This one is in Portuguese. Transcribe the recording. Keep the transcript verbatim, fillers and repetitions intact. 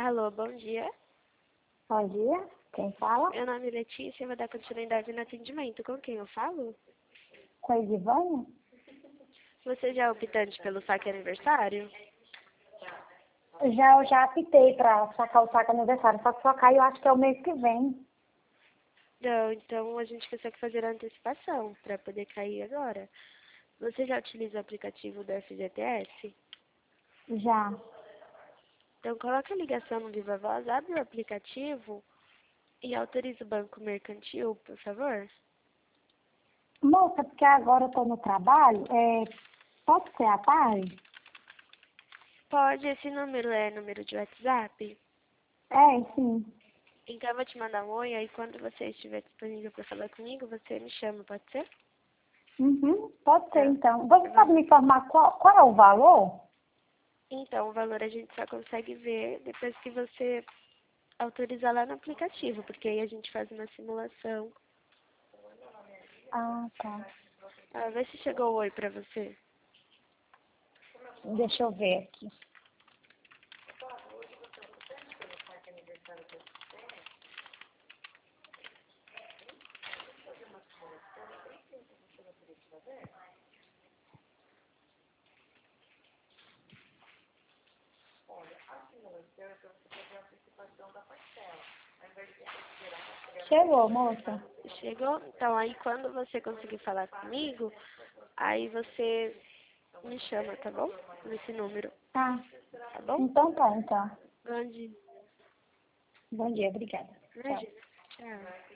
Alô, bom dia. Bom dia, quem fala? Meu nome é Letícia, eu vou dar continuidade no atendimento. Com quem eu falo? Com a Edivânia? Você já é optante pelo saque aniversário? Já, eu já apitei para sacar o saco aniversário, só que só cai eu acho que é o mês que vem. Não, então a gente consegue fazer a antecipação para poder cair agora. Você já utiliza o aplicativo do F G T S? Já. Então coloca a ligação no Viva Voz, abre o aplicativo e autoriza o banco mercantil, por favor. Moça, porque agora eu tô no trabalho, é, pode ser à tarde? Pode, esse número é número de WhatsApp? É, sim. Então eu vou te mandar um oi, aí quando você estiver disponível para falar comigo, você me chama, pode ser? Uhum, pode ser Tá. então. Você Tá sabe bom. me informar qual, qual é o valor? Então, o valor a gente só consegue ver depois que você autorizar lá no aplicativo, porque aí a gente faz uma simulação. Ah, tá. Ah, vê se chegou o oi pra você. Deixa eu ver aqui. Chegou, moça? Chegou? Então, aí quando você conseguir falar comigo, aí você me chama, tá bom? Nesse número, Tá. tá bom? Então tá, então. Bom dia. Bom dia, obrigada. Tchau. Imagina. Tchau.